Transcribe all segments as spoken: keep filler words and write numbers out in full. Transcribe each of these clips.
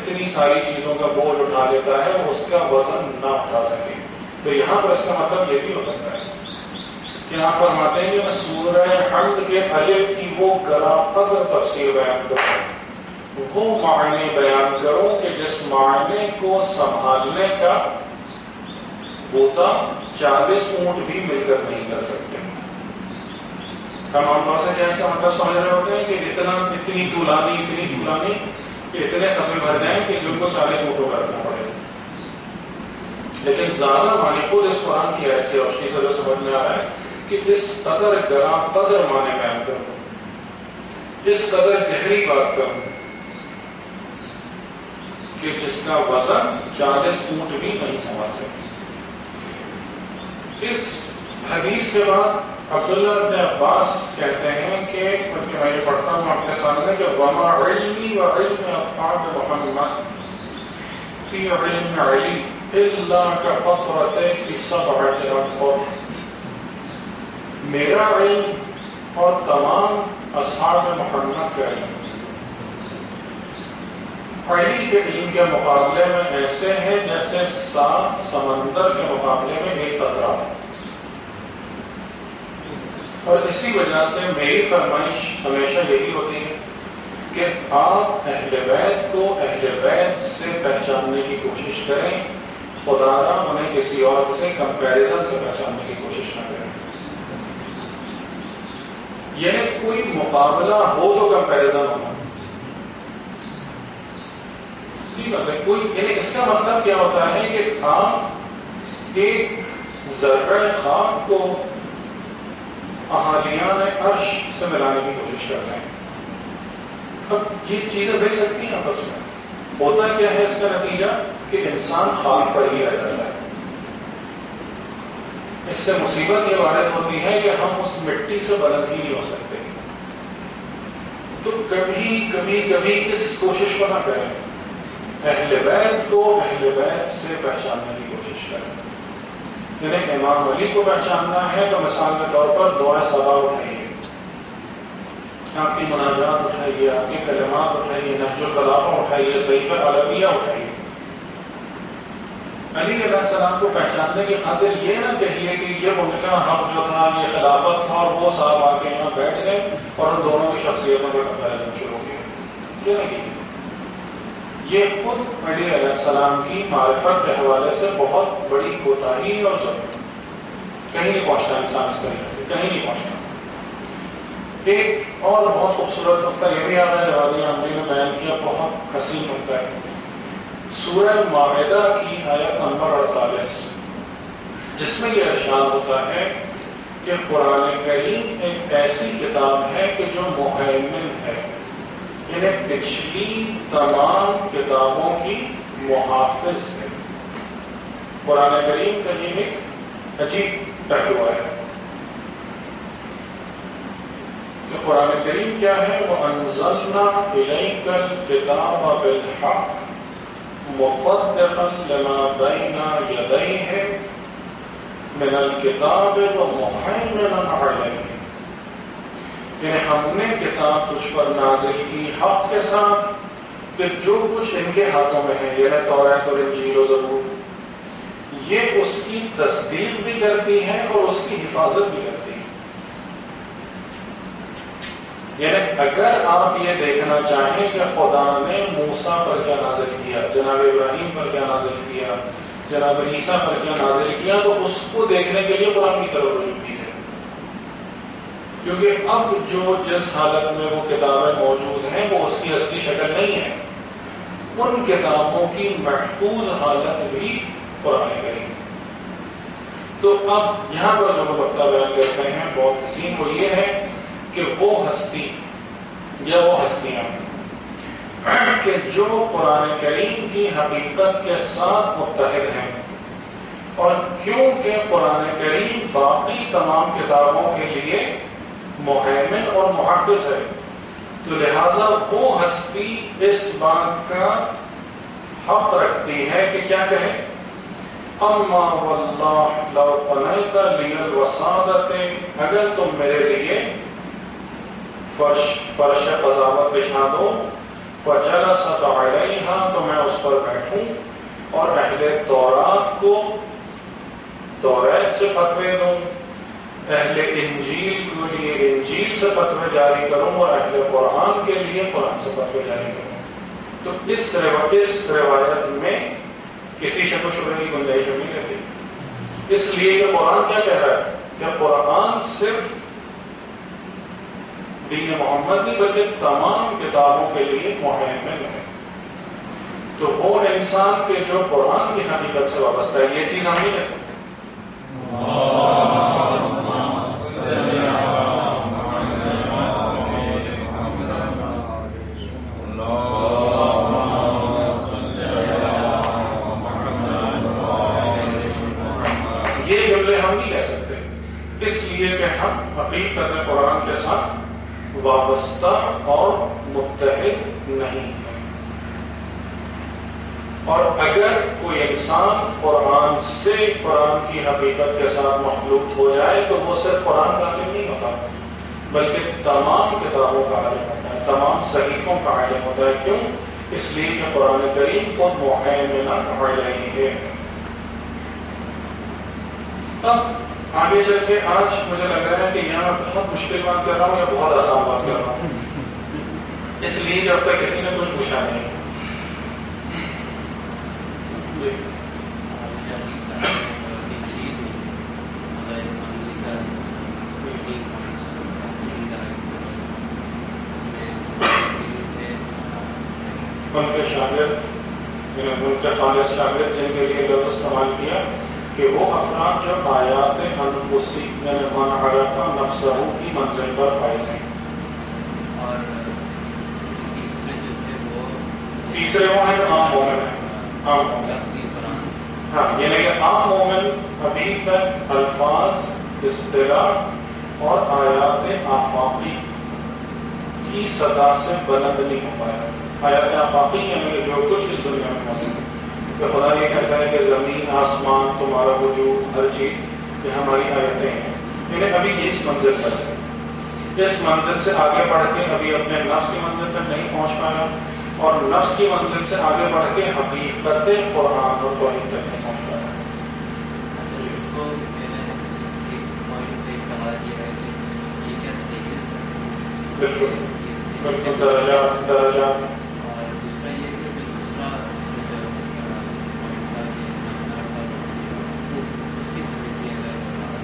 اتنی ساری چیزوں کا بوجھ اٹھا لیتا ہے وہ اس کا وزن نہ اٹھا سکے. تو یہاں پر اس کا مطلب یہ بھی ہو سکتا ہے کہ آپ فرماتے ہیں کہ میں سورہ حمد کے الف کی وہ گرا قدر تفسیر بیان کروں، وہ معنی بیان کروں کہ جس معنی کو سنبھالنے کا ہوتا چالیس اونٹ بھی مل کر نہیں کر سکتے. ہم عام طور سے کیا اس کا مطلب سمجھ رہے ہوتے ہیں کہ اتنا اتنی طولانی اتنی طولانی کہ اتنے صفحے بھر جائیں کہ جن کو چالیس اونٹوں کا رکھنا پڑے. لیکن زیادہ معنی خود اس قرآن کی آیت کی روشنی سے جو سمجھ میں آ رہا ہے کہ اس قدر گرا قدر معنی بیان کروں، اس قدر گہری بات کروں کہ جس کا وزن چالیس اونٹ بھی نہیں سنبھال سکتے. اس حدیث کے بعد عبداللہ بن عباس کہتے ہیں کہ میں یہ پڑھتا ہوں آپ کے سامنے کہ وما علمی و علم اصحاب محمد فی علم علی الا کقطرۃ فی سبعۃ ابحر. میرا علم اور تمام اصحاب محمد کا علم علی کے علم کے مقابلے میں ایسے ہیں جیسے سات سمندر کے مقابلے میں ایک قطرہ. اور اسی وجہ سے میری فرمائش ہمیشہ یہی ہوتی ہے کہ آپ اہل بیت کو اہل بیت سے پہچاننے کی کوشش کریں، خدا را انہیں کسی اور سے کمپیریزن سے پہچاننے کی کوشش نہ کریں. یہ کوئی مقابلہ ہو تو کمپیریزن ہونا، کوئی یعنی اس کا مطلب کیا ہوتا ہے کہ آپ ایک ذرہ خاک کو احالیان عرش سے ملانے کی کوشش کرتے ہیں. اب یہ چیزیں دیکھ سکتی ہیں آپس میں. ہوتا کیا ہے اس کا نتیجہ کہ انسان خاک پر ہی رہ جاتا ہے. اس سے مصیبت یہ وارد ہوتی ہے کہ ہم اس مٹی سے بلند ہی نہیں ہو سکتے. تو کبھی کبھی کبھی اس کوشش کو نہ کریں، اہل بیت کو اہل بیت سے پہچاننے کی کوشش کریں. جنہیں امام علی کو پہچاننا ہے تو مثال کے طور پر دعائے صبا اٹھائیے، آپ کی مناجات اٹھائیے، آپ کے کلمات اٹھائیے، نہج البلاغہ اٹھائیے، صحیفہ عربیہ اٹھائیے. علی علیہ السلام کو پہچاننے کی خاطر یہ نہ کہیے کہ یہ ان کا حق جو تھا، یہ خلافت تھا، اور وہ صاحب آ کے یہاں بیٹھ گئے اور ان دونوں کی شخصیتوں کا کمپیریزن شروع ہو گیا. یہ نہیں کہیے. یہ خود علی علیہ السلام کی معرفت کے حوالے سے بہت بڑی کوتاہی اور ضرورت. کہیں نہیں پہنچتا انسان اس طریقے سے، کہیں نہیں پہنچتا. ایک اور بہت خوبصورت نقطہ یہ بھی آ رہا ہے جوادی عامری نے بیان کیا، بہت حسین نقطہ ہے. سورہ مائدہ کی آیت نمبر اڑتالیس، جس میں یہ ارشاد ہوتا ہے کہ قرآن کریم ایک ایسی کتاب ہے کہ جو مہیمن ہے، یعنی پچھلی تمام کتابوں کی محافظ ہے. قرآن کریم کا یہ ایک عجیب پہلو ہے کہ قرآن کریم کیا ہے، وَأَنزَلْنَا إِلَيْكَ الْكِتَابَ بِالْحَقِّ مُصَدِّقًا لِمَا بَيْنَ يَدَيْهِ مِنَ الْكِتَابِ وَمُهَيْمِنًا عَلَيْهِ. یعنی ہم نے کتاب تجھ پر نازل کی حق کے ساتھ کہ جو کچھ ان کے ہاتھوں میں ہے، یعنی توریت اور انجیل و زبور، یہ اس کی تصدیق بھی کرتی ہے اور اس کی حفاظت بھی کرتی ہے. یعنی اگر آپ یہ دیکھنا چاہیں کہ خدا نے موسیٰ پر کیا نازل کیا، جناب ابراہیم پر کیا نازل کیا، جناب عیسیٰ پر کیا نازل کیا، تو اس کو دیکھنے کے لیے قرآن کی طرف رجوع کی ہے. کیونکہ اب جو جس حالت میں وہ کتابیں موجود ہیں وہ اس کی اصلی شکل نہیں ہے. ان کتابوں کی محفوظ حالت بھی قرآن کریم. تو اب یہاں پر جو نقطہ بیان کرتے ہیں بہت حسین، وہ یہ ہے کہ وہ ہستی یا وہ ہستیاں کہ جو قرآن کریم کی حقیقت کے ساتھ متحد ہیں، اور کیونکہ قرآن کریم باقی تمام کتابوں کے لیے مہیمن اور محافظ ہے، تو لہذا وہ ہستی اس بات کا حق رکھتی ہے کہ کیا کہے، اما واللہ لو قنیت لی الوسادۃ، اگر تم میرے لیے فرش فرش قضاوت بچھا دو فجلست علیہا تو میں اس پر بیٹھوں اور اہل تورات کو توریت سے فتوے دوں، اہل انجیل کے لیے انجیل سے فتوے جاری کروں اور اہل قرآن کے لیے قرآن سے فتوے جاری کروں۔ تو اس اس روایت میں کسی شک و شبہ کی گنجائش نہیں رہتی، اس لیے کہ قرآن کیا کہہ رہا ہے کہ قرآن صرف دین محمد نہیں بلکہ تمام کتابوں کے لیے مہیمن ہے۔ تو وہ انسان کے جو قرآن کی حقیقت سے وابستہ ہے، یہ چیز ہم نہیں کہہ سکتے۔ یہ جملے ہم نہیں کہہ سکتے، اس لیے کہ ہم حقیقت قرآن کے ساتھ وابستہ اور متحد نہیں ہیں۔ اور اگر کوئی انسان قرآن سے قرآن کی حقیقت کے ساتھ مخلوط ہو جائے تو وہ صرف قرآن کا عالم نہیں ہوتا بلکہ تمام کتابوں کا عالم ہوتا ہے، تمام صحیفوں کا عالم ہوتا ہے۔ کیوں؟ اس لیے کہ قرآن کریم خود مہیمن علیہ ہے۔ اب آگے چل کے آج مجھے لگ رہا ہے کہ یہاں بہت مشکل بات کر رہا ہوں یا بہت آسان بات کر رہا ہوں، اس لیے جب تک کسی نے کچھ پوچھا نہیں۔ جی ان کے شاگرد ان کے خالص شاگرد جن کے لیے لفظ استعمال کیا کہ وہ افراد جو آیات انفسی یعنی من عرف نفسہ کی منزل پر فائز ہیں، اور تیسرے جو تھے وہ تیسرے وہ ہیں عام مومن ہیں، عام مومن ہاں، یعنی کہ عام مومن ابھی تک الفاظ اصطلاح اور آیات آفاقی کی سطح سے بلند نہیں ہو پایا۔ آیات آفاقی یعنی جو کچھ اس دنیا میں موجود ہے، کہ خدا یہ کہتا ہے کہ زمین آسمان تمہارا وجود ہر چیز یہ ہماری آیتیں ہیں، یعنی ابھی یہ اس منزل پر ہے، اس منزل سے آگے بڑھ کے ابھی اپنے نفس کی منزل تک نہیں پہنچ پایا اور نفس کی منزل سے آگے بڑھ کے حقیقت قرآن اور توحید تک نہیں پہنچ پایا۔ اس کو ایک پوائنٹ ایک سوال یہ ہے کہ یہ کیا سٹیجز ہیں؟ بالکل بالکل درجات درجات اور دوسرا یہ کہ جو دوسرا اس میں جو پوائنٹ تھا کہ اس کی تھوڑی سی اگر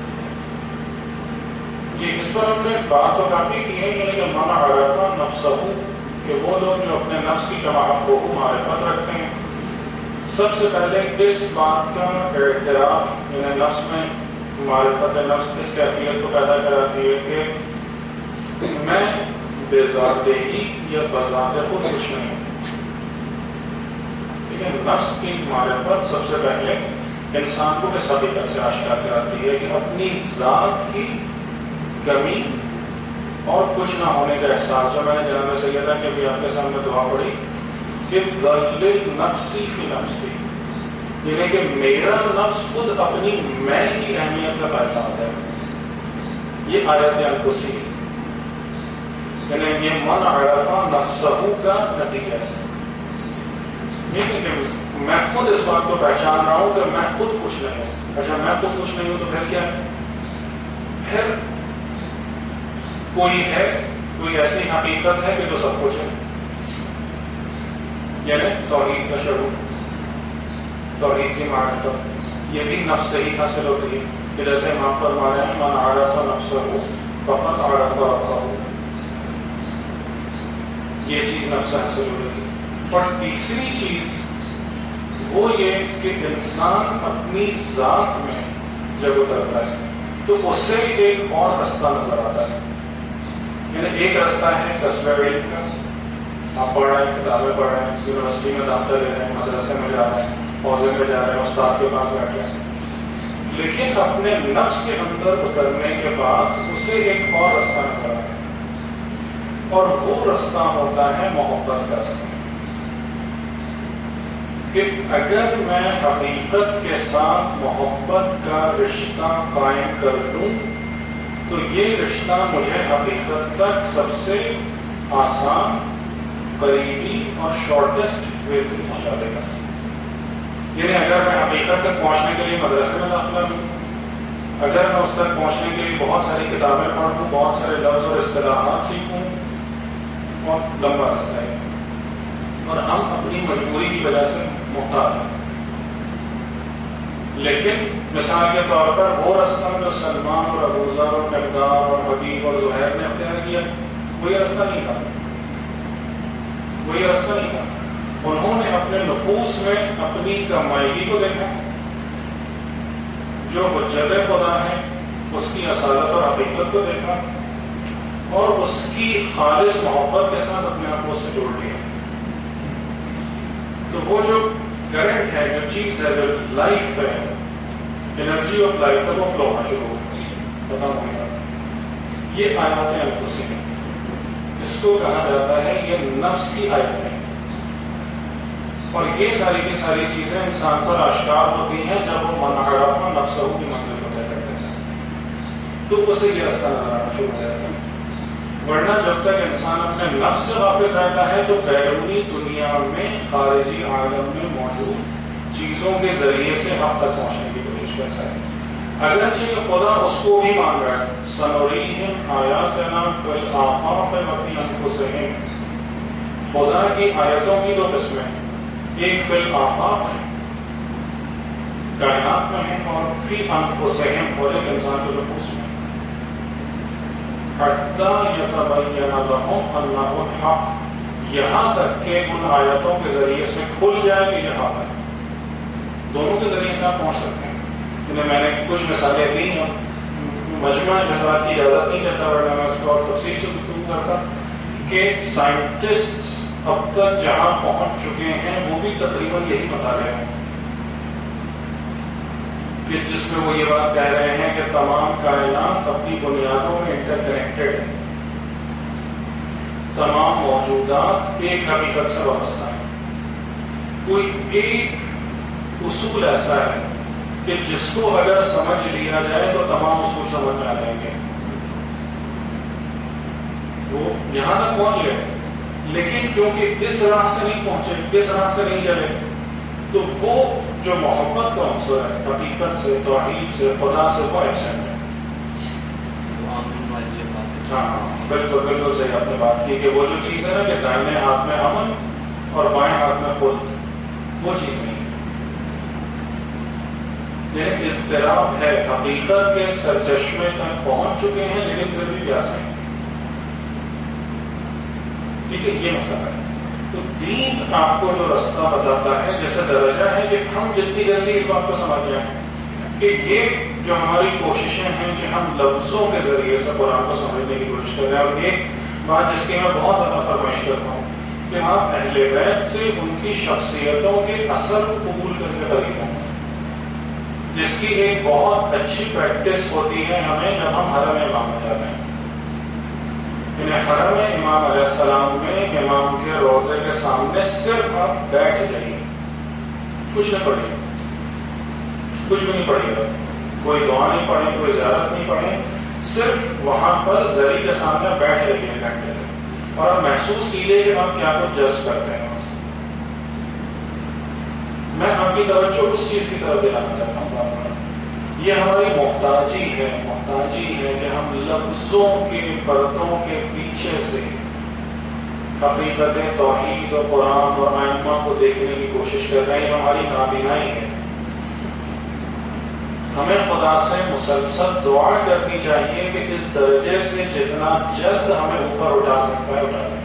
جی اس پر ہم نے بات تو کافی کی ہے، یعنی کہ من عرف نفسہ کہ وہ لوگ جو اپنے نفس کی کماحت کو معرفت رکھتے ہیں، سب سے پہلے اس بات کا اعتراف یعنی نفس میں معرفت نفس اس کیفیت کو پیدا کراتی ہے کہ میں بے ذات ہی یا بذات خود کچھ نہیں ہوں۔ ٹھیک ہے، نفس کی معرفت سب سے پہلے انسان کو اس حقیقت سے آشکار کراتی ہے کہ اپنی ذات کی کمی اور کچھ نہ ہونے کا احساس، جو میں نے جناب سیدہ کے بھی آپ کے سامنے دعا پڑھی کہ ذل نفسی فی نفسی، یعنی کہ میرا نفس خود اپنی میں کی اہمیت کا پیدا ہوتا ہے۔ یہ آیت انفسی یعنی یہ من عرف نفسہ کا نتیجہ ہے، یعنی کہ میں خود اس بات کو پہچان رہا ہوں کہ میں خود کچھ نہیں ہوں۔ اچھا میں خود کچھ نہیں ہوں تو پھر کیا ہے؟ پھر کوئی ہے، کوئی ایسی حقیقت ہے کہ جو سب کچھ ہے، یعنی توحید کا شعور، توحید کی معرفت، یہ بھی نفس سے ہی حاصل ہوتی ہے کہ جیسے ہم فرما رہے ہیں من عرف نفسہ فقط عرف ربہ، یہ چیز نفس سے حاصل ہو رہی ہے۔ اور تیسری چیز وہ یہ کہ انسان اپنی ذات میں جب اترتا ہے تو اسے ایک اور رستہ نظر آتا ہے، یعنی ایک رستہ ہے کسب علم کا، آپ پڑھ رہے ہیں، کتابیں پڑھ رہے ہیں، یونیورسٹی میں داخلہ لے رہے ہیں، مدرسے میں جا رہے ہیں، حوضے میں جا رہے ہیں، استاد کے پاس بیٹھ رہے ہیں، لیکن اپنے نفس کے اندر اترنے کے بعد اسے ایک اور رستہ نظر آتا ہے، اور وہ رستہ ہوتا ہے محبت کا رستہ، کہ اگر میں حقیقت کے ساتھ محبت کا رشتہ قائم کر لوں تو یہ رشتہ مجھے حقیقت تک سب سے آسان قریبی اور شارٹیسٹ وے تک پہنچا دے گا. یعنی اگر میں حقیقت تک پہنچنے کے لیے مدرسے میں داخلہ لوں، اگر میں اس تک پہنچنے کے لیے بہت ساری کتابیں پڑھوں، بہت سارے لفظ اور اصطلاحات سیکھوں، بہت لمبا راستہ ہے اور ہم اپنی مجبوری کی وجہ سے محتاج ہیں. لیکن مثال کے طور پر وہ رستہ جو سلمان اور ابوذر اور مقدار اور حبیب اور زہیر نے اختیار کیا، وہی رستہ نہیں تھا، وہی رستہ نہیں تھا. انہوں نے اپنے نفوس میں اپنی کمائی کو دیکھا، جو حجت خدا ہے اس کی اصالت اور حقیقت کو دیکھا اور اس کی خالص محبت کے ساتھ اپنے آپ کو اس سے جوڑ لیا. تو وہ جو کرنٹ ہے، جو چیز ہے، جو لائف ہے، انرجی آف لائف ہے، وہ فلو ہونا شروع ہو ختم ہو گیا. یہ آیات انفسی ہیں، اس کو کہا جاتا ہے یہ نفس کی آیت ہے. اور یہ ساری کی ساری چیزیں انسان پر آشکار ہوتی ہیں جب وہ منحرف نفسہ کی منزل کو طے کرتے ہیں، تو اسے یہ رستہ نظر آنا شروع ہو جاتا ہے. ورنہ جب تک انسان اپنے نفس سے واقف رہتا ہے تو بیرونی دنیا میں، خارجی عالم میں موجود چیزوں کے ذریعے سے حق تک پہنچنے کی کوشش کرتا ہے. اگرچہ خدا اس کو بھی مان رہا ہے، سنوریہم آیاتنا فی الآفاق وفی انفسہم. خدا کی آیتوں کی دو قسمیں، ایک فی الآفاق ہے، کائنات میں ہے، اور فی انفسہم اور ایک انسان کے نفوس میں. حتی یتبین لہم انہ الحق، یہاں تک کہ ان آیتوں کے ذریعے سے کھل جائے کہ یہ حق ہے. دونوں کے ذریعے سے آپ پہنچ سکتے ہیں. انہیں میں نے کچھ مثالیں دی ہیں، مجمع جذبات کی اجازت نہیں دیتا، ورنہ میں اس کو اور تفصیل سے گفتگو کرتا کہ سائنٹسٹ اب تک جہاں پہنچ چکے ہیں وہ بھی تقریباً یہی بتا رہے ہیں کہ جس میں وہ یہ بات کہہ رہے ہیں کہ تمام کائنات اپنی بنیادوں میں انٹر کنیکٹڈ ہے، تمام موجودات ایک حقیقت سے وابستہ ہیں. کوئی ایک اصول ایسا ہے کہ جس کو اگر سمجھ لیا جائے تو تمام اصول سمجھ میں آ جائیں گے. وہ یہاں تک پہنچ گئے، لیکن کیونکہ اس راہ سے نہیں پہنچے، اس راہ سے نہیں چلے، تو وہ جو محبت کا عنصر ہے، حقیقت سے، توحید سے، خدا سے، وہ ایبسنٹ ہے. ہاں بالکل بالکل صحیح آپ نے بات کی کہ وہ جو چیز ہے نا کہ دائیں ہاتھ میں امن اور بائیں ہاتھ میں خود، وہ چیز نہیں ہے. یہ اضطراب ہے، حقیقت کے سرچشمے تک پہنچ چکے ہیں لیکن پھر بھی پیاسے ہیں. ٹھیک ہے، یہ مسئلہ ہے. تو دین آپ کو جو رستہ بتاتا ہے، جیسے درجہ ہے کہ ہم جتنی جلدی اس بات کو سمجھ جائیں کہ یہ جو ہماری کوششیں ہیں کہ ہم لفظوں کے ذریعے سے قرآن کو سمجھنے کی کوشش کر رہے ہیں. اور ایک بات جس کی میں بہت زیادہ فرمائش کرتا ہوں کہ آپ اہل بیت سے ان کی شخصیتوں کے اثر کو قبول کر کے قریب ہوں، جس کی ایک بہت اچھی پریکٹس ہوتی ہے ہمیں جب ہم حرم امام میں جاتے ہیں. انہیں حرم امام علیہ السلام میں امام کے روضے کے سامنے صرف آپ بیٹھ جائیے، کچھ نہ پڑھیے، کچھ بھی نہیں پڑھیے، کوئی دعا نہیں پڑھیں، کوئی زیارت نہیں پڑھیں، صرف وہاں پر زری کے سامنے بیٹھ جائیے گھنٹے تک اور آپ محسوس کیجیے کہ آپ کیا کچھ جذب کرتے ہیں. وہاں سے میں آپ کی توجہ اس چیز کی طرف دلانا چاہتا ہوں. یہ ہماری محتاجی ہے، محتاجی ہے کہ ہم لفظوں کے پردوں کے پیچھے سے حقیقت توحید اور قرآن اور ائمہ کو دیکھنے کی کوشش کر رہے ہیں. ہماری نابینائی ہے. ہمیں خدا سے مسلسل دعا کرنی چاہیے کہ اس درجے سے جتنا جلد ہمیں اوپر اٹھا سکتا ہے اٹھا دیں،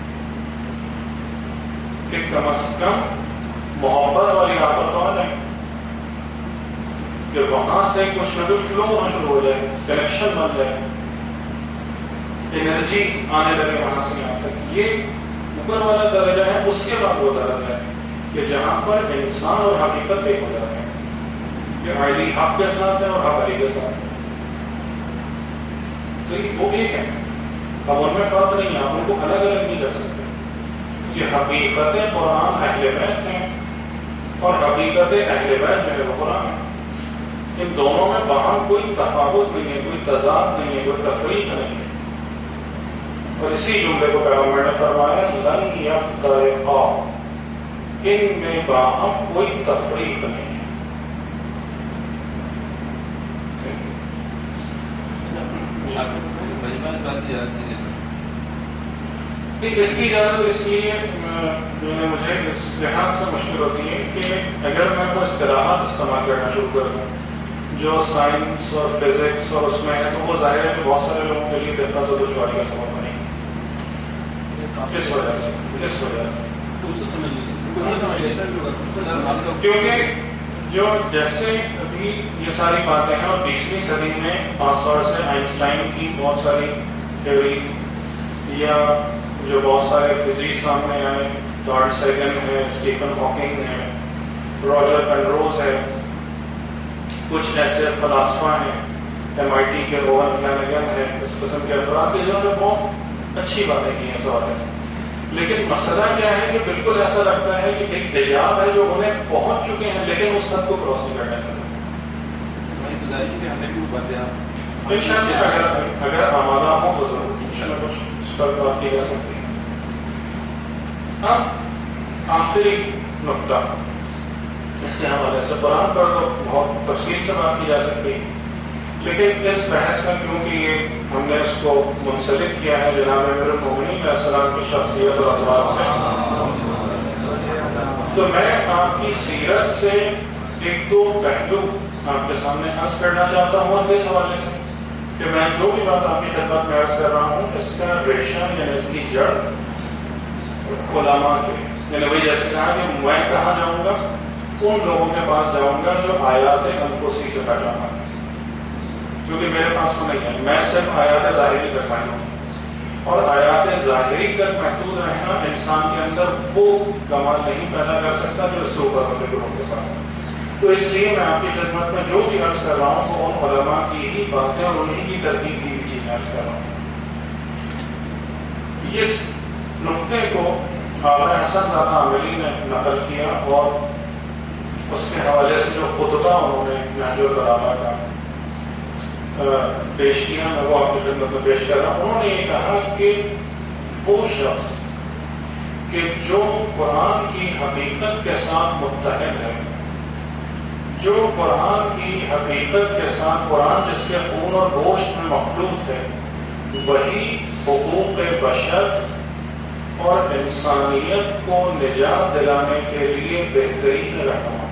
کہ کم از کم محبت والی راہ پر تو آ جائیں، کہ وہاں سے کچھ نہ کچھ فلو ہونا شروع ہو جائے، کنیکشن بن جائے، انرجی آنے لگے وہاں سے یہاں تک. یہ اوپر والا درجہ ہے. اس کے بعد وہ درجہ ہے کہ جہاں پر انسان اور حقیقت ایک ہو جاتے ہیں، کہ علی حق کے ساتھ ہے اور حق علی کے ساتھ ہے. تو وہ ایک ہے. اب ان میں فرق نہیں ہے، آپ ان کو الگ الگ نہیں کر سکتے کہ حقیقت قرآن اہل بیت ہیں اور حقیقت اہل بیت جو ہے وہ قرآن ہے. ان دونوں میں باہم کوئی تفاوت نہیں ہے، کوئی تضاد نہیں ہے، کوئی تفریق نہیں ہے. اور اسی جملے کو پیغمبر نے فرمایا لن یفترقا، ان میں باہم کوئی تفریق نہیں ہے۔ اس کی اجازت اس لیے مجھے اس لحاظ سے مشکل ہوتی ہے کہ اگر میں کوئی اصطلاحات استعمال کرنا شروع کر دوں جو سائنس اور فزکس اور اس میں ہے، تو وہ ظاہر ہے کہ بہت سارے لوگوں کے لیے دیکھنا تو دشواری کا سبب بنے گا۔ کس وجہ سے کس وجہ سے کیونکہ جو جیسے ابھی یہ ساری باتیں ہیں، اور بیسویں صدی میں خاص طور سے آئنسٹائن کی بہت ساری تھیوریز یا جو بہت سارے فزکس سامنے آئے، کارل سیگن ہے، اسٹیفن ہاکنگ ہے، راجر پینروز ہے، کچھ ایسے فلاسفہ ہیں، ایم آئی ٹی کے روہن فلینگن ہے، اس قسم کے افراد کے جنہوں نے بہت اچھی باتیں کی ہیں اس حوالے سے۔ لیکن مسئلہ کیا ہے کہ بالکل ایسا لگتا ہے کہ ایک حجاب ہے جو انہیں پہنچ چکے ہیں لیکن اس حد کو کراس نہیں کرنے کا۔ انشاءاللہ اگر اگر آمادہ ہوں تو ضرور انشاءاللہ کچھ اس پر بات کی جا سکتی ہے۔ اب آخری نقطہ اس کے حوالے سے، قرآن پر تو بہت تفصیل سے بات کی جا سکتی ہے، لیکن اس بحث میں کیونکہ یہ ہم نے اس کو منسلک کیا ہے جناب امیر المومنین علیہ السلام کی شخصیت اور اخلاق سے، تو میں آپ کی سیرت سے ایک دو پہلو آپ کے سامنے عرض کرنا چاہتا ہوں اس حوالے سے کہ میں جو بھی بات آپ کی خدمت میں عرض کر رہا ہوں اس کا ریشم یعنی اس کی جڑ علماء کے، یعنی وہی جیسے کہا کہ میں کہاں جاؤں گا، ان لوگوں کے پاس جاؤں گا جو آیات انفسی سے پیدا ہوں، کیونکہ میرے پاس تو نہیں ہے، میں صرف آیات ظاہری تک محدود ہوں، اور آیات ظاہری تک محدود رہنا انسان کے اندر وہ کمال نہیں پیدا کر سکتا جو اس سے اوپر والے گروہوں کے پاس ہے۔ تو اس لیے میں آپ کی خدمت میں جو بھی عرض کر رہا ہوں وہ ان علماء کی ہی باتیں اور انہیں کی ترتیب کی بھی چیزیں عرض کر رہا ہوں۔ اس نقطے کو آقا حسن زادہ عاملی نے نقل کیا اور اس کے حوالے سے جو خطبہ انہوں نے نہج البلاغہ کا پیش کیا، میں وہ آپ کی خدمت میں پیش کر رہا ہوں۔ انہوں نے یہ کہا کہ وہ شخص کہ جو قرآن کی حقیقت کے ساتھ متحد ہے، جو قرآن کی حقیقت کے ساتھ، قرآن جس کے خون اور گوشت میں مخلوط ہے، وہی حقوق بشر اور انسانیت کو نجات دلانے کے لیے بہترین رہنما۔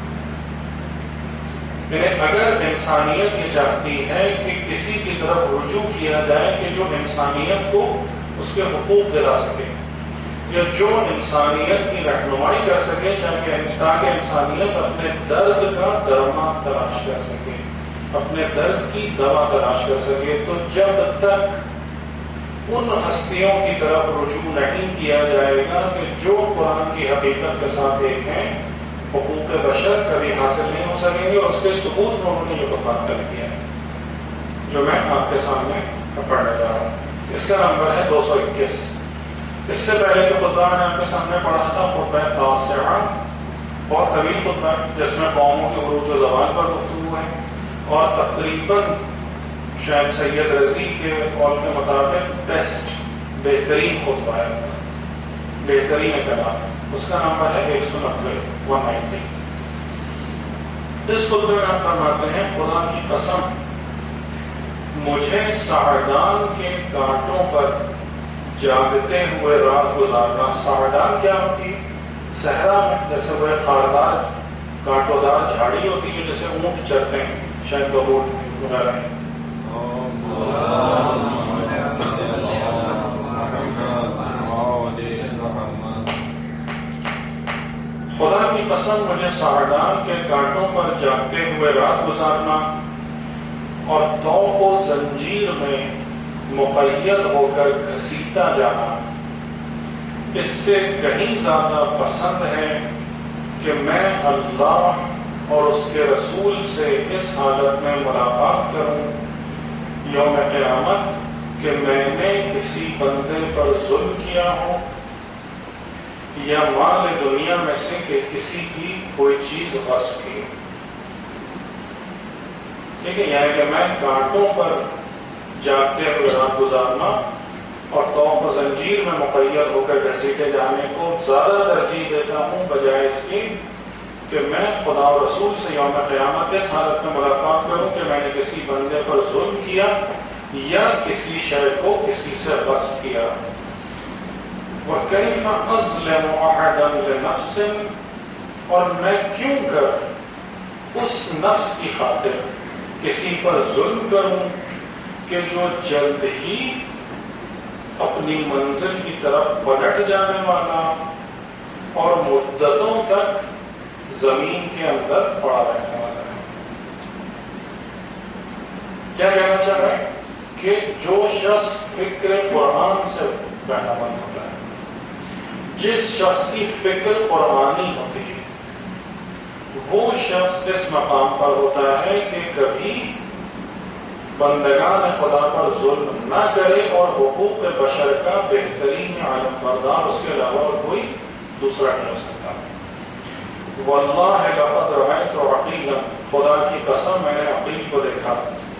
یعنی اگر انسانیت یہ چاہتی ہے کہ کسی کی طرف رجوع کیا جائے کہ جو انسانیت کو اس کے حقوق دلا سکے، یا جو انسانیت کی رہنمائی کر سکے تاکہ انسانیت اپنے درد کا درما تلاش کر سکے، اپنے درد کی دوا تلاش کر سکے، تو جب تک ان ہستیوں کی طرف رجوع نہیں کیا جائے گا کہ جو قرآن کی حقیقت کے ساتھ ایک ہیں، حقوق بشر کبھی حاصل نہیں ہو سکیں گے۔ اور اس کے ثبوت میں انہوں نے یہ بات کر کیا ہے جو میں آپ کے سامنے پڑھنے جا رہا ہوں۔ اس کا نمبر ہے دو سو اکیس۔ اس سے پہلے جو خطبہ میں نے آپ کے سامنے پڑھا تھا خطبہ تاسعہ، اور طویل خطبہ جس میں قوموں کے عروج و زوال پر گفتگو ہے، اور تقریباً شاید سید رضی کے قول کے مطابق بیسٹ بہترین خطبہ ہے، بہترین کلام۔ اس کا نمبر ہے ایک سو نبے ون نائنٹی۔ اس خطبے میں آپ فرماتے ہیں خدا کی قسم مجھے سعدان کے کانٹوں پر جاگتے ہوئے رات گزارنا۔ سعدان کیا ہوتی ہے؟ صحرا میں جیسے وہ خاردار کانٹوں دار جھاڑی ہوتی ہے جسے اونٹ چرتے ہیں، شاید بہت وغیرہ ہیں۔ خدا کی قسم مجھے سعدان کے کانٹوں پر جاگتے ہوئے رات گزارنا اور توق و زنجیر میں مقید ہو کر گھسیٹا جانا اس سے کہیں زیادہ پسند ہے کہ میں اللہ اور اس کے رسول سے اس حالت میں ملاقات کروں یوم قیامت کہ میں نے کسی بندے پر ظلم کیا ہو یا مال دنیا میں سے کہ کسی کی کوئی چیز غصب کی۔ ٹھیک ہے، یعنی کہ میں کانٹوں پر جاگتے ہوئے رات گزارنا اور توق و زنجیر میں مقید ہو کر گھسیٹے جانے کو زیادہ ترجیح دیتا ہوں بجائے اس کی کہ میں خدا و رسول سے یوم قیامت اس حالت میں ملاقات کروں کہ میں نے کسی بندے پر ظلم کیا یا کسی شے کو کسی سے غصب کیا. وَكَيْفَ أَظْلِمُ أَحَدًا لِنَفْسٍ، اور میں کیوں کر اس نفس کی خاطر کسی پر ظلم کروں کہ جو جلد ہی اپنی منزل کی طرف پلٹ جانے والا اور مدتوں تک زمین کے اندر پڑا رہنے والا ہے. کیا کہنا چاہ رہا ہے کہ جو شخص فکر قرآن سے بہنا بند ہوتا ہے، جس شخص کی فکر قرآنی ہوتی ہے، وہ شخص اس مقام پر ہوتا ہے کہ کبھی بندگان خدا پر ظلم نہ کرے اور حقوق بشر کا بہترین عالم بردار اس کے علاوہ کوئی دوسرا نہیں ہو سکتا. واللہ لقد رأیت عقیلا، خدا کی قسم میں نے عقیل کو دیکھا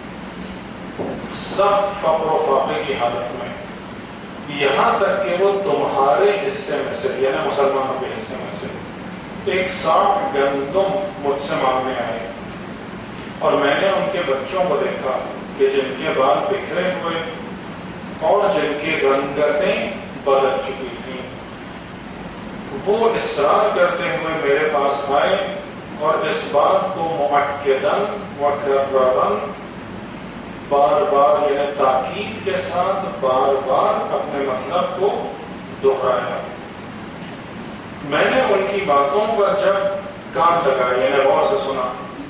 سخت فقر و فاقے کی حالت میں، یہاں تک کہ وہ تمہارے حصے میں سے یعنی مسلمانوں کے حصے میں سے ایک ساٹھ گندم مجھ سے مانگنے آئے، اور میں نے ان کے بچوں کو دیکھا کہ جن کے بال بکھرے ہوئے اور جن کی رنگتیں بدل چکی تھیں. وہ اصرار کرتے ہوئے میرے پاس آئے اور اس بات کو مؤکداً وکرراً بار بار یعنی تاکید کے ساتھ بار بار اپنے مطلب کو دہرایا. میں نے ان کی باتوں پر جب کان لگایا یعنی غور سے سنا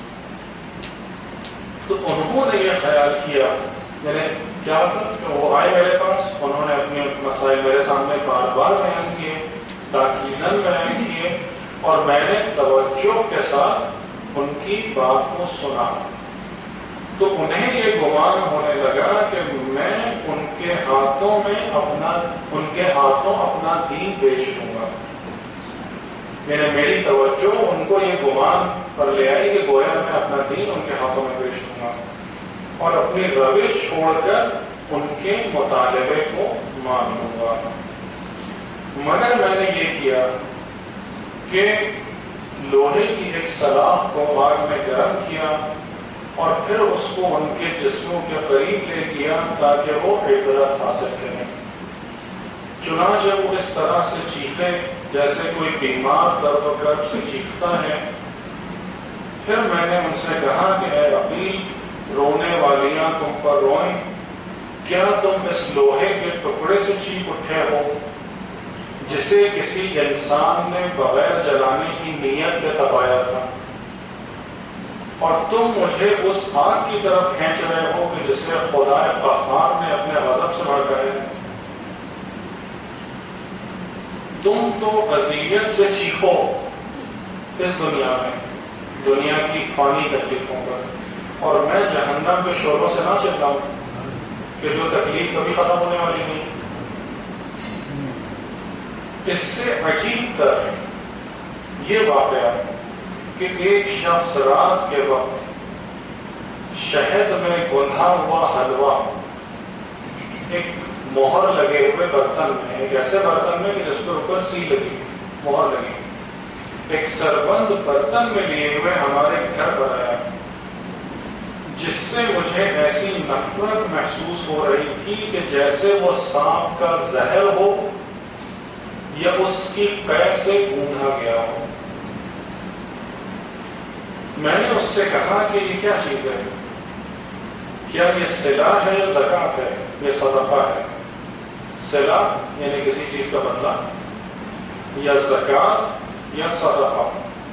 تو انہوں نے یہ خیال کیا، یعنی کیا مطلب کہ وہ آئے میرے پاس، انہوں نے اپنے مسائل میرے سامنے بار بار بیان کیے، تاکیداً بیان کیے، اور میں نے توجہ کے ساتھ ان کی بات کو سنا. تو انہیں یہ گمان ہونے لگا کہ میں ان کے ہاتھوں میں اپنا ان کے ہاتھوں اپنا دین بیچ دوں گا. یعنی میری توجہ ان کو یہ گمان پر لے آئی کہ گویا میں اپنا دین ان کے ہاتھوں میں بیچ دوں گا اور اپنی روش چھوڑ کر ان کے مطالبے کو مان لوں گا. مگر میں نے یہ کیا کہ لوہے کی ایک سلاخ کو آگ میں گرم کیا اور پھر اس کو ان کے جسموں کے قریب لے گیا تاکہ وہ عبرت حاصل کریں. چنانچہ وہ اس طرح سے چیخے جیسے کوئی بیمار درد و کرب سے چیختا ہے. پھر میں نے ان سے کہا کہ اے عقیل، رونے والیاں تم پر روئیں، کیا تم اس لوہے کے ٹکڑے سے چیخ اٹھے ہو جسے کسی انسان نے بغیر جلانے کی نیت سے دبایا تھا، اور تم مجھے اس آگ کی طرف کھینچ رہے ہو کہ جسے خدا قہار نے اپنے غضب سے بھڑکایا ہے. تم تو اذیت سے چیخو اس دنیا میں دنیا کی فانی تکلیفوں پر، اور میں جہنم کے شعبوں سے نہ چلاؤں کہ جو تکلیف کبھی ختم ہونے والی نہیں. اس سے عجیب تر ہے یہ واقعہ کہ ایک شخص رات کے وقت شہد میں گندھا ہوا حلوہ ایک مہر لگے ہوئے برتن میں، ایک ایسے برتن میں کہ جس پر اوپر سی لگی مہر لگی، ایک سربند برتن میں لیے ہوئے ہمارے گھر پر آیا، جس سے مجھے ایسی نفرت محسوس ہو رہی تھی کہ جیسے وہ سانپ کا زہر ہو یا اس کی قے سے گوندا گیا ہو. میں نے اس سے کہا کہ یہ کیا چیز ہے؟ کیا یہ صلہ ہے یا زکوٰۃ ہے؟ یہ صدقہ ہے. صلہ یعنی کسی چیز کا بدلہ، یا زکوٰۃ یا صدقہ.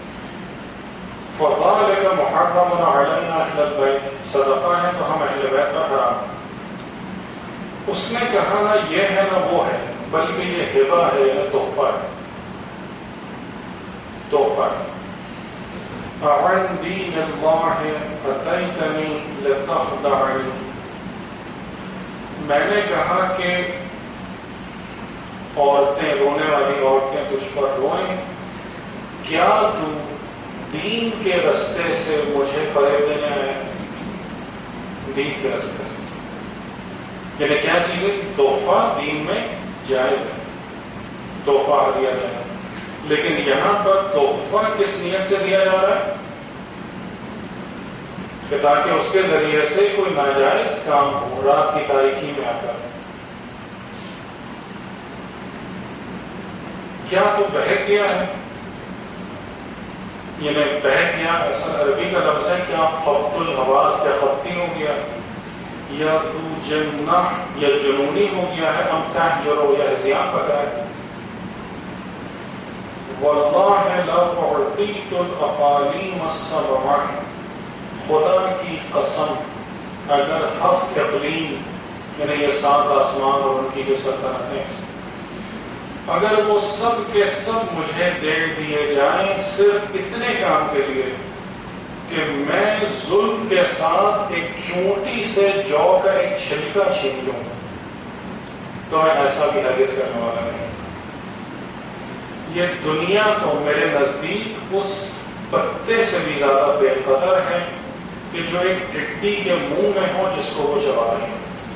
فَذَلِكَ مُحَرَّمٌ عَلَيْنَا أَهْلَ الْبَيْتِ، صدقہ ہے تو ہم اہل بیت پر حرام. اس نے کہا یہ ہے نہ وہ ہے، بلکہ یہ ہبہ ہے یا تحفہ ہے. تحفہ ہے. عن دین اللہ اتیتنی لتخدعنی، میں نے کہا کہ عورتیں رونے والی عورتیں تجھ پر روئیں، کیا تو دین کے رستے سے مجھے فریب دینے آئے؟ دین کے رستے سے یعنی کیا چیز ہے؟ تحفہ دین میں جائز ہے، تحفہ دیا جائے، لیکن یہاں پر تحفہ کس نیت سے دیا جا رہا ہے کہ تاکہ اس کے ذریعے سے کوئی ناجائز کام ہو رات کی تاریکی میں آ کر۔ کیا تو بہک گیا ہے، یعنی بہک گیا اصل عربی کا لفظ ہے، کیا خبط الحواس، کیا خبطی ہو گیا، یا تو جنہ یا جنونی ہو گیا ہے، ہم تحجرو یا زیان پکا ہے۔ واللہ لو اعطیت الاقالیم السبع، خدا کی قسم اگر ہفت اقلیم یعنی یہ سات آسمان اور ان کی جو سلطنتیں، اگر وہ سب کے سب مجھے دے دیے جائیں صرف اتنے کام کے لیے کہ میں ظلم کے ساتھ ایک چونٹی سے جو کا ایک چھلکا چھین لوں، تو میں ایسا بھی ہرگز کرنے والا نہیں۔ یہ دنیا تو میرے نزدیک اس پتے سے بھی زیادہ بے قدر ہے کہ جو ایک ٹڈی کے منہ میں ہو جس کو وہ چبا رہی ہے۔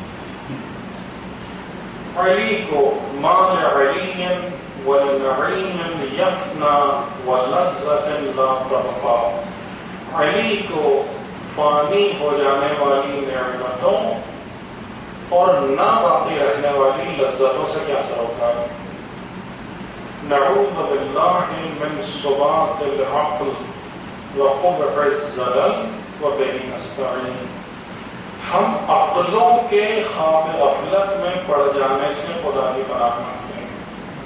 علی کو مال علی ولنعیم یفنا ولذت لا تبقا، علی کو فانی ہو جانے والی نعمتوں اور نہ باقی رہنے والی لذتوں سے کیا سروکار ہے۔ نعوذ باللہ من سبات العقل وقبح الزلل وبہ نستعین، ہم عقلوں کے خواب غفلت میں پڑ جانے سے خدا کی پناہ مانگتے ہیں۔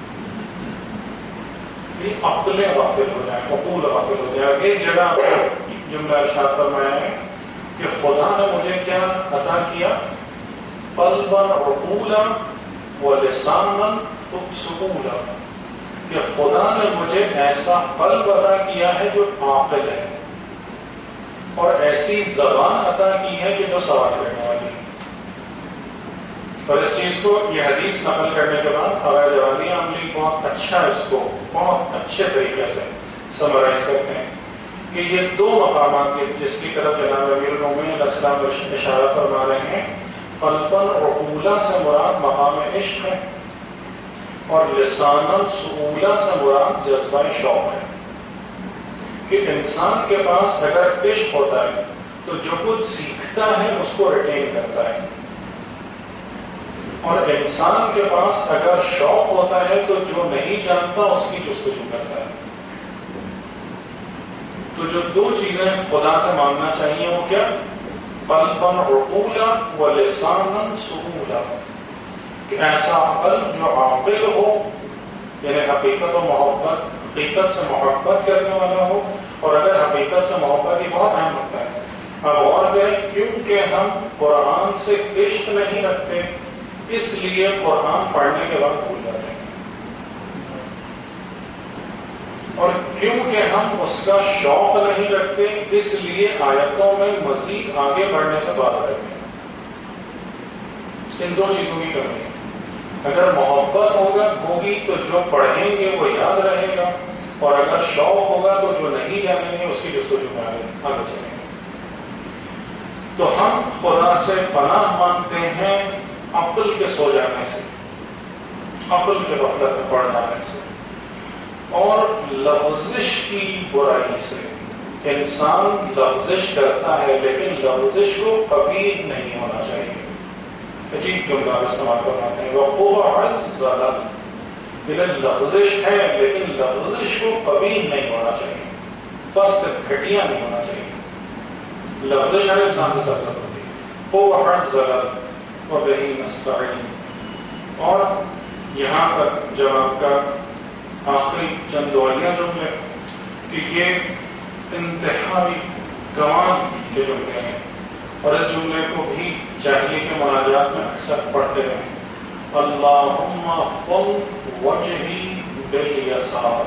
یہ عقلیں غافل ہو جائیں، عقول غافل ہو جائیں۔ ایک جگہ جملہ ارشاد فرمایا ہے کہ خدا نے مجھے کیا عطا کیا؟ قلبا عقولا ولسانا سقولا، کہ خدا نے مجھے ایسا قلب عطا کیا ہے جو عاقل ہے، اور ایسی زبان عطا کی ہے کہ جو سوال کرنے والی ہے۔ اور اس چیز کو یہ حدیث نقل کرنے کے بعد خواجہ جوادی عاملی بہت اچھا اس کو بہت اچھے طریقے سے سمرائز کرتے ہیں کہ یہ دو مقامات جس کی طرف جناب امیر المومنین علیہ السلام اشارہ فرما رہے ہیں، قلبا عقولا سے مراد مقام عشق ہے، اور لسانا سعولا سے مراد جذبہ شوق ہے، کہ انسان کے پاس اگر عشق ہوتا ہے تو جو کچھ سیکھتا ہے اس کو ریٹین کرتا ہے، اور انسان کے پاس اگر شوق ہوتا ہے تو جو نہیں جانتا اس کی جستجو کرتا ہے۔ تو جو دو چیزیں خدا سے مانگنا چاہیے وہ کیا؟ قلبا عقولا ولسانا سعولا، کہ ایسا قلب جو عاقل ہو، یعنی حقیقت و محبت حقیقت سے محبت کرنے والا ہو، اور اگر حقیقت سے محبت یہ بہت اہم ہوتا ہے۔ اب غور کریں، کیونکہ ہم قرآن سے عشق نہیں رکھتے اس لیے قرآن پڑھنے کے بعد بھول جاتے ہیں، اور کیونکہ ہم اس کا شوق نہیں رکھتے اس لیے آیتوں میں مزید آگے بڑھنے سے باز رہتے ہیں۔ ان دو چیزوں کی کمی ہے۔ اگر محبت ہوگا ہوگی تو جو پڑھیں گے وہ یاد رہے گا، اور اگر شوق ہوگا تو جو نہیں جانیں گے اس کی جستجو میں آگے چلیں گے۔ تو ہم خدا سے پناہ مانگتے ہیں عقل کے سو جانے سے، عقل کے غفلت میں پڑ جانے سے، اور لغزش کی برائی سے۔ انسان لغزش کرتا ہے لیکن لغزش کو قبیح نہیں ہونا چاہیے۔ عجیب جملہ استعمال کرواتے ہیں، وقوع الزلل، لغزش ہے لیکن لغزش کو قبیح نہیں ہونا چاہیے، پست گھٹیا نہیں ہونا چاہیے۔ لغزش ہر انسان سے سرزد ہوتی ہے۔ وقوع الزلل وبہ نستعین۔ اور یہاں تک جواب کا آخری چند دعائیاں جملے کہ یہ انتہائی کمال کے جملے ہیں، اور اس جملے کو بھی چاہیے کہ مناجات میں اکثر پڑھتے رہیں۔ اللہم فن وجہی بالیسار۔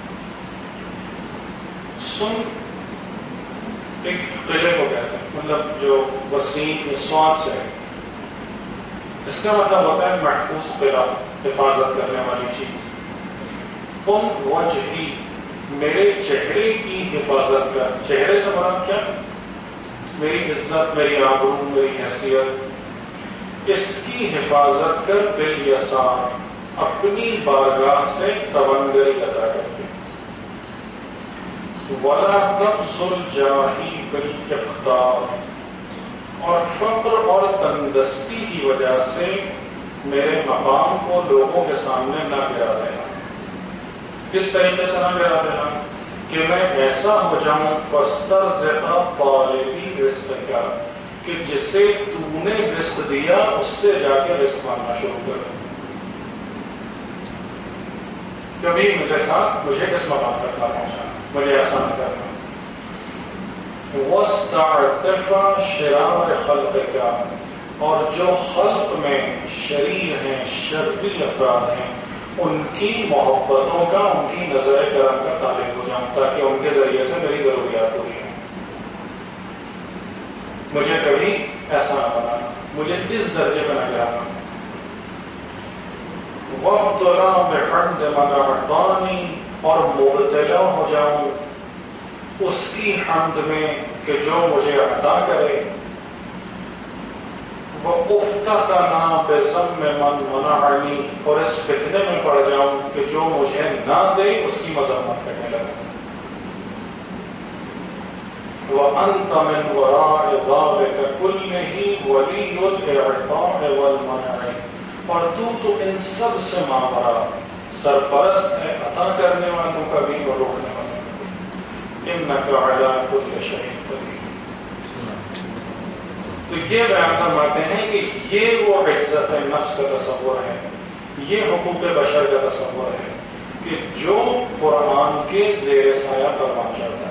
سن ایک قلعے کو کہتے ہیں، مطلب جو وسیع سواد سے ہے، اس کا مطلب ہوتا ہے محفوظ قلعہ، حفاظت کرنے والی چیز۔ فن وجہی، میرے چہرے کی حفاظت کر۔ چہرے سے مراد کیا؟ میری عزت، میری آبرو، میری حیثیت۔ اس کی حفاظت کر بالیسار اپنی بارگاہ سے توانگری عطا کرتے، ولا تبذل جاہی بالاقتار، اور فقر اور تندرستی کی وجہ سے میرے مقام کو لوگوں کے سامنے نہ گرا دینا۔ کس طریقے سے نہ گرا دینا؟ کہ میں ایسا ہو جاؤں فاسترزق طالبی رزقک، کہ جسے تو نے رزق دیا اس سے جا کے رزق مانگنا شروع کر دوں۔ کبھی میرے ساتھ مجھے کس مقام تک نہ پہنچانا، مجھے ایسا نہ کرنا۔ وَاسْتَعْتِفَ شِرَارِ خَلْقِكَ، اور جو خلق میں شریر ہیں، شرری افراد ہیں، ان کی محبتوں کا، ان کی نظر کرم کا طالب ہو جاؤں، تاکہ ان کے ذریعے سے میری ضروریات پوری ہوں۔ مجھے کبھی ایسا نہ بنانا، مجھے اس درجے پہ نہ گرانا۔ وَابْتَلَا بِحَمْدِ مَنْ أَعْطَانِي، اور مبتلا ہو جاؤں اس کی حمد میں کہ جو مجھے عطا کرے۔ وَأُفْتَتَنَا بِذَمِّ مَنْ مَنَعَنِي، اور اس فتنے میں پڑ جاؤں کہ جو مجھے نہ دے اس کی مذمت کرنے لگا۔ وَأَنْتَ مِنْ وَرَاءِ ذَلِكَ كُلِّهِ وَلِيُّ الْإِعْطَاءِ وَالْمَنْعِ، اور تو تو ان سب سے ماورا سرپرست ہے، عطا کرنے والوں کا بھی اور روکنے والوں کا بھی۔ إِنَّكَ عَلَىٰ كُلِّ شَيْءٍ قَدِيرٌ۔ تو یہ بیان فرماتے ہیں کہ یہ وہ عزت نفس کا تصور ہے، یہ حقوق بشر کا تصور ہے کہ جو قرآن کے زیر سایہ پروان چڑھتا ہے۔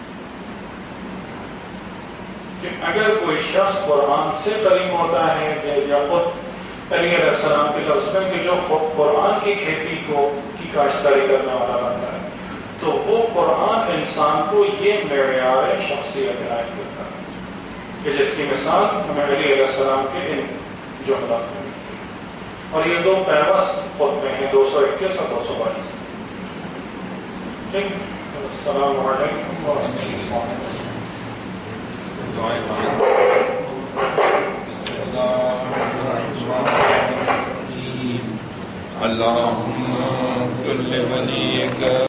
کہ اگر کوئی شخص قرآن سے قریب ہوتا ہے یا خود علی علیہ السلام کے لفظ میں کہ جو خود قرآن کی کھیتی کو کی کاشتکاری کرنے والا بنتا ہے، تو وہ قرآن انسان کو یہ معیار شخصیت عنایت کرتا ہے کہ جس کی مثال ہمیں علی علیہ السلام کے ان جملات میں ملتی ہے۔ اور یہ دو پیوست خطبے ہیں، دو سو اکیس اور دو سو بائیس۔ ٹھیک، السلام علیکم ورحمۃ اللہ۔ اللهم كل وليك